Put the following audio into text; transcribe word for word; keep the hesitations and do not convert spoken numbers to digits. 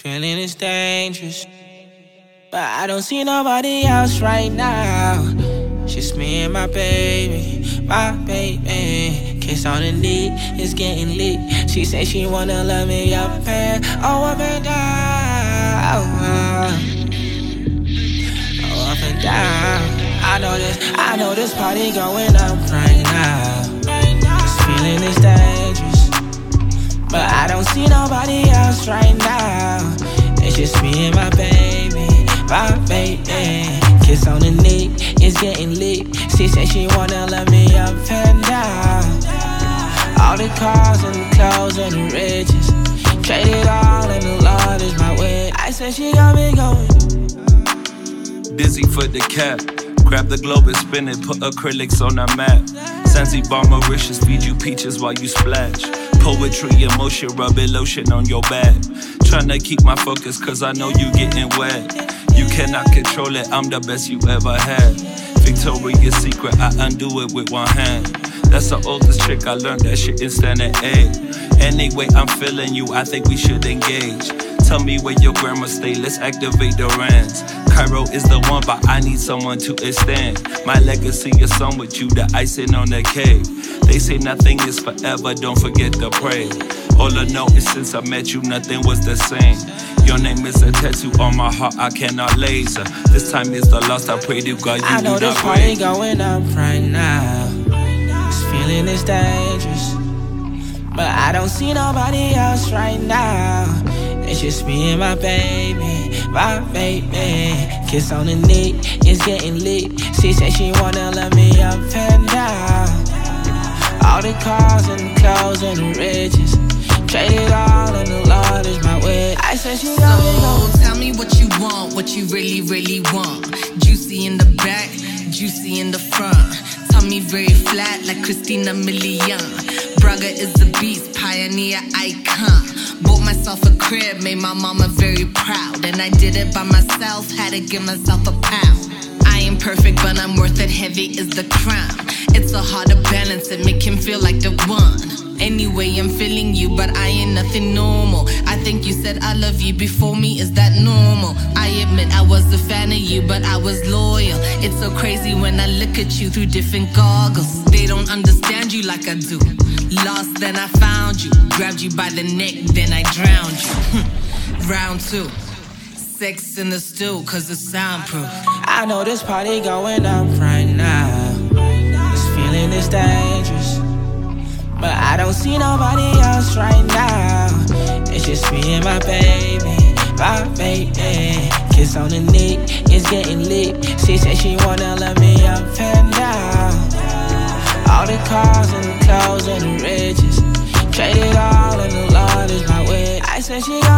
feeling is dangerous, but I don't see nobody else right now. Just me and my baby, my baby. Kiss on the knee, it's getting lit. She said she wanna love me up and oh up and down, oh up and down. I know this, I know this party going up right now. This feeling is dangerous, but I don't see nobody else right now. It's just me and my baby, my baby. Kiss on the neck, it's getting lit. She said she wanna love me up and down. All the cars and the clothes and the riches, trade it all and the Lord is my way. I said she got me going. Dizzy for the cap, grab the globe and spin it, put acrylics on the map. Zanzibar, Mauritius, feed you peaches while you splash. Poetry, emotion, rubbing lotion on your back. Tryna keep my focus cause I know you getting wet. You cannot control it, I'm the best you ever had. Victoria's Secret, I undo it with one hand. That's the oldest trick, I learned that shit in standard A. Anyway, I'm feeling you, I think we should engage. Tell me where your grandma stay, let's activate the rands. Cairo is the one, but I need someone to extend my legacy is some with you, the icing on the cake. They say nothing is forever, don't forget to pray. All I know is since I met you, nothing was the same. Your name is a tattoo on my heart, I cannot laser. This time is the last, I pray to God you I know do this not party wait. going up right now. This feeling is dangerous, but I don't see nobody else right now. It's just me and my baby, my baby. Kiss on the neck, it's getting lit. She said she wanna love me up and down. All the cars and the clothes and the riches, trade it all and the Lord is my way. I said she got me going. So tell me what you want, what you really, really want. Juicy in the back, juicy in the front. Tummy very flat like Christina Milian. Braga is the beast, pioneer icon. Bought myself a crib, made my mama very proud. And I did it by myself, had to give myself a pound. I ain't perfect, but I'm worth it, heavy is the crown. It's so hard to balance it, make him feel like the one. Anyway, I'm feeling you, but I ain't nothing normal. I think you said I love you before me, is that normal? I admit I was a fan of you, but I was loyal. It's so crazy when I look at you through different goggles. They don't understand you like I do. Lost, then I found you. Grabbed you by the neck, then I drowned you. Round two. Sex in the stew, cause it's soundproof. I know this party going up right now. This feeling is dangerous, but I don't see nobody else right now. It's just me and my baby, my baby. Kiss on the neck, it's getting lit. She said she wanna love me up and down. All the cars and the clothes and the riches, trade it all and the Lord is my way. I said she got